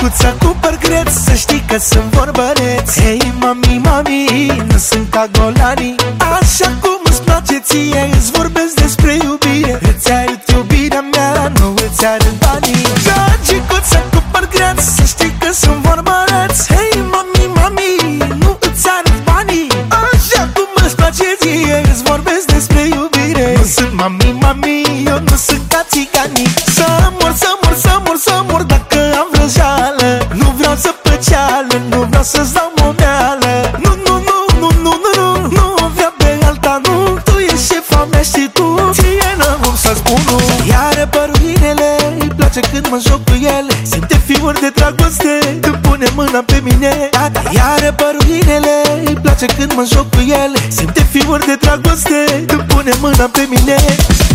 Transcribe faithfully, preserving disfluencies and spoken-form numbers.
Gagicuța cu păr greț, să știi că sunt vorbăreț. Hei mami, mami, nu sunt ca golanii. Așa cum îți place ție, îți vorbesc despre iubire. Îți arăt iubirea mea, nu îți arăt banii. Gagicuța cu păr greț, să știi că sunt vorbăreț. Hei mami, mami, nu îți arăt banii. Așa cum îți place ție, îți vorbesc despre iubire. Nu sunt mami, mami, eu nu sunt ca țiganii. Să mor, să mor, să mor, să mor dacă am vrăjeală. Nu vreau să păceală, nu vreau să-ți dau momeală. Nu, nu, nu, nu, nu, nu, nu, nu vreau pe alta, nu. Tu ești șefa mea și tu ție n-am cum să spun nu. Iară păruinele, îi place când mă joc cu ele. Simte fiori de dragoste când pune mâna pe mine. Iară păruinele, îi place când mă joc cu ele. Simte fiori de dragoste când pune mâna pe mine.